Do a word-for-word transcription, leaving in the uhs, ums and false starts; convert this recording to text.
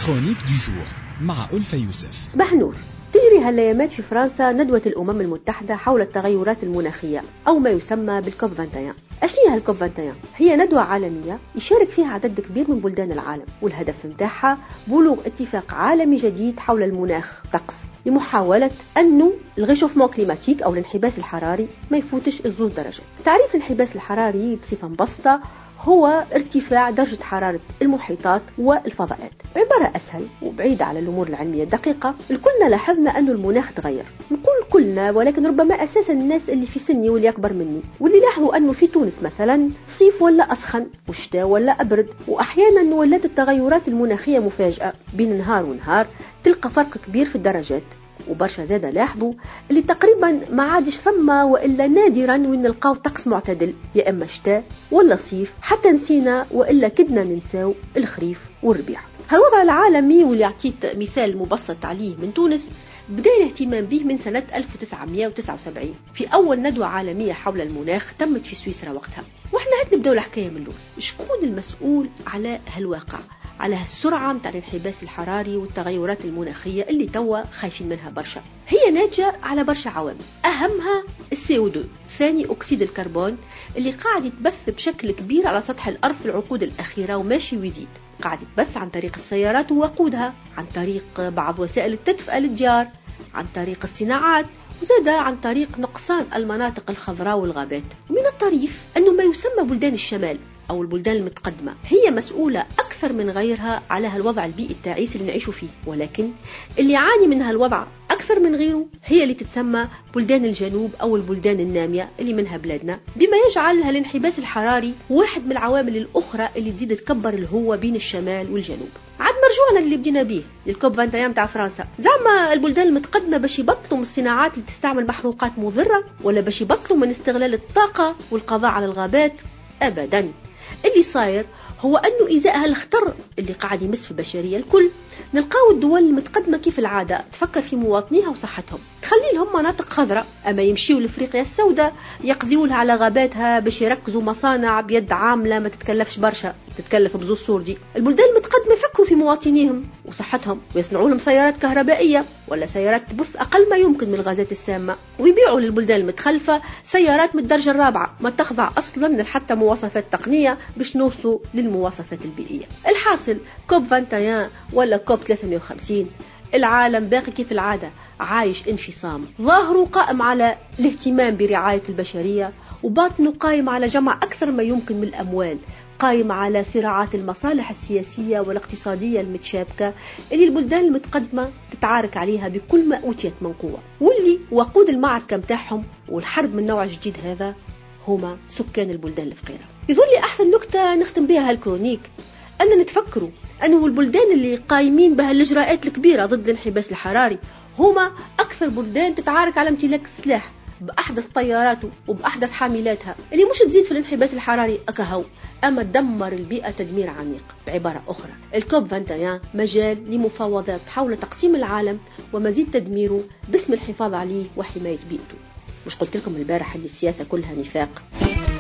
كرونيك دو جور مع ألفة يوسف. صباح النور. تجري هالأيامات في فرنسا ندوة الأمم المتحدة حول التغيرات المناخية أو ما يسمى بالكوب واحد وعشرين. أش هي هالكوب واحد وعشرين؟ هي ندوة عالمية يشارك فيها عدد كبير من بلدان العالم، والهدف متاعها بلوغ اتفاق عالمي جديد حول المناخ طقس لمحاولة أنه الغيشوفمون كليماتيك أو الانحباس الحراري ما يفوتش الزوز درجات. تعريف الانحباس الحراري بصفة مبسطة هو ارتفاع درجة حرارة المحيطات والفضاءات. عبارة أسهل وبعيدة على الأمور العلمية الدقيقة، الكلنا لاحظنا أن المناخ تغير. نقول كلنا ولكن ربما أساسا الناس اللي في سني واللي أكبر مني، واللي لاحظوا أنه في تونس مثلا صيف ولا أسخن وشتاء ولا أبرد، وأحيانا ولات التغيرات المناخية مفاجئة بين نهار ونهار، تلقى فرق كبير في الدرجات. وبرشا زادة لاحظوا اللي تقريبا ما عادش فما وإلا نادرا وين نلقاو طقس معتدل، يا إما شتاء ولا صيف، حتى نسينا وإلا كدنا ننساو الخريف والربيع. هالوضع العالمي واللي عطيت مثال مبسط عليه من تونس بدأ الاهتمام به من سنة ألف وتسعمائة وتسعة وسبعين في أول ندوة عالمية حول المناخ تمت في سويسرا وقتها. واحنا هات نبدأ الحكاية من الأول. شكون المسؤول على هالواقع، على هالسرعة متاع الانحباس الحراري والتغيرات المناخية اللي توا خايفين منها برشا؟ هي ناتجة على برشا عوامل، أهمها السي او اثنين ثاني أكسيد الكربون اللي قاعد يتبث بشكل كبير على سطح الأرض في العقود الأخيرة وماشي ويزيد. قاعد يتبث عن طريق السيارات ووقودها، عن طريق بعض وسائل التدفئة للديار، عن طريق الصناعات، وزاد عن طريق نقصان المناطق الخضراء والغابات. ومن الطريف أنه ما يسمى بلدان الشمال أو البلدان المتقدمة هي مسؤولة أكثر من غيرها على هالوضع البيئي التعيس اللي نعيش فيه، ولكن اللي يعاني من هالوضع أكثر من غيره هي اللي تتسمى بلدان الجنوب أو البلدان النامية اللي منها بلادنا، بما يجعل هالانحباس الحراري واحد من العوامل الأخرى اللي تزيد تكبر الهوة بين الشمال والجنوب. عاد مرجوعنا اللي بدينا به للكوب واحد وعشرين متاع فرنسا، زعما البلدان المتقدمة باش يبطلوا من الصناعات اللي تستعمل محروقات مضرة، ولا باش يبطلوا من استغلال الطاقة والقضاء على الغابات؟ أبدا. اللي صاير هو أنه إزاء هالخطر اللي قاعد يمس في البشرية الكل، نلقاو الدول المتقدمة كيف العادة تفكر في مواطنيها وصحتهم، تخلي لهم مناطق خضراء، أما يمشيوا لأفريقيا السوداء يقضيوا لها على غاباتها باش يركزوا مصانع بيد عاملة ما تتكلفش برشا، تتكلف بزوز صوردي. البلدان المتقدمة يفكروا في مواطنيهم وصحتهم ويصنعوا لهم سيارات كهربائية ولا سيارات تبث أقل ما يمكن من الغازات السامة، ويبيعوا للبلدان المتخلفة سيارات من الدرجة الرابعة ما تخضع أصلا لحتى مواصفات تقنية باش نوصلوا للمواصفات البيئية. الحاصل كوب واحد وعشرين ولا كوب ثلاثمائة وخمسين العالم باقي كيف العادة عايش انفصام، ظاهره قائم على الاهتمام برعاية البشرية، وباطنه قائم على جمع أكثر ما يمكن من الأموال، قائم على صراعات المصالح السياسية والاقتصادية المتشابكة اللي البلدان المتقدمة تتعارك عليها بكل ما أوتيت من قوة، واللي وقود المعركة متاعهم والحرب من نوع جديد هذا هما سكان البلدان الفقيرة. يظل لي أحسن نكتة نختم بها هالكرونيك أن نتفكروا أنه البلدان اللي قايمين بها الإجراءات الكبيرة ضد الانحباس الحراري هما أكثر بلدان تتعارك على امتلاك السلاح بأحدث طياراته وبأحدث حاملاتها، اللي مش تزيد في الانحباس الحراري أكهو، أما تدمر البيئة تدمير عميق. بعبارة أخرى الكوب واحد وعشرين مجال لمفاوضات حول تقسيم العالم ومزيد تدميره باسم الحفاظ عليه وحماية بيئته. مش قلت لكم البارح اللي السياسة كلها نفاق؟